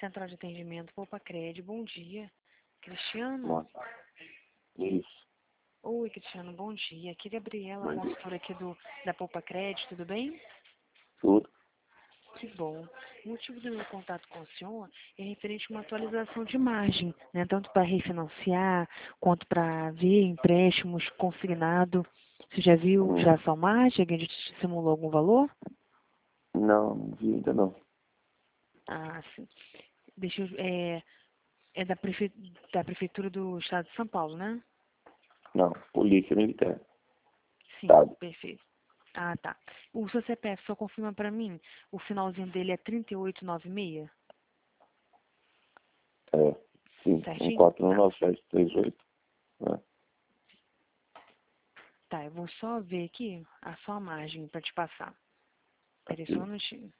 Central de Atendimento, Poupa Crédito, bom dia. Cristiano? Nossa. Isso. Oi, Cristiano, bom dia. Aqui é Gabriela, Bom dia. consultora aqui da Poupa Crédito, tudo bem? Tudo. Que bom. O motivo do meu contato com o senhor é referente a uma atualização de margem, né? Tanto para refinanciar, quanto para ver empréstimos consignado. Você já viu já a sua margem? Alguém já te simulou algum valor? Não, não vi ainda não. Ah, sim. Deixa eu, é da Prefeitura do Estado de São Paulo, né? Não, Polícia Militar. Sim, Sabe? perfeito. Ah, tá. O seu CPF só confirma para mim. O finalzinho dele é 3896? É. Sim, Certinho? Tá. 1419738. Né? Tá, eu vou só ver aqui a sua margem para te passar. Peraí só um Aqui. minutinho.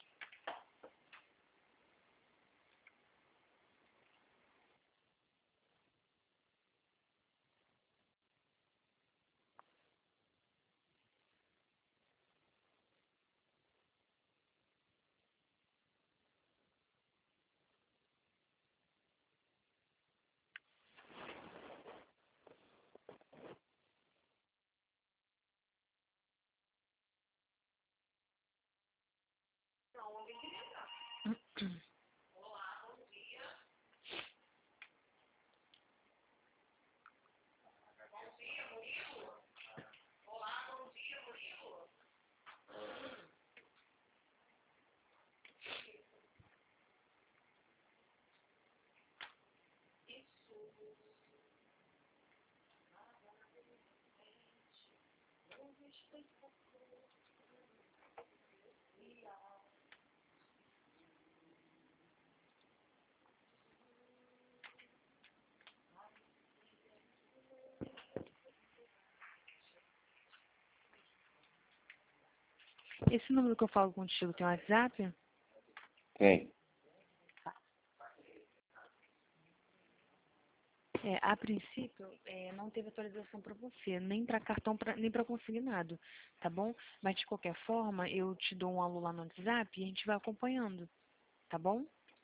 Esse número que eu falo contigo tem um WhatsApp? Quem? A princípio, não teve atualização para você, nem para cartão, nem para consignado, tá bom? Mas de qualquer forma, eu te dou um alô lá no WhatsApp e a gente vai acompanhando, tá bom?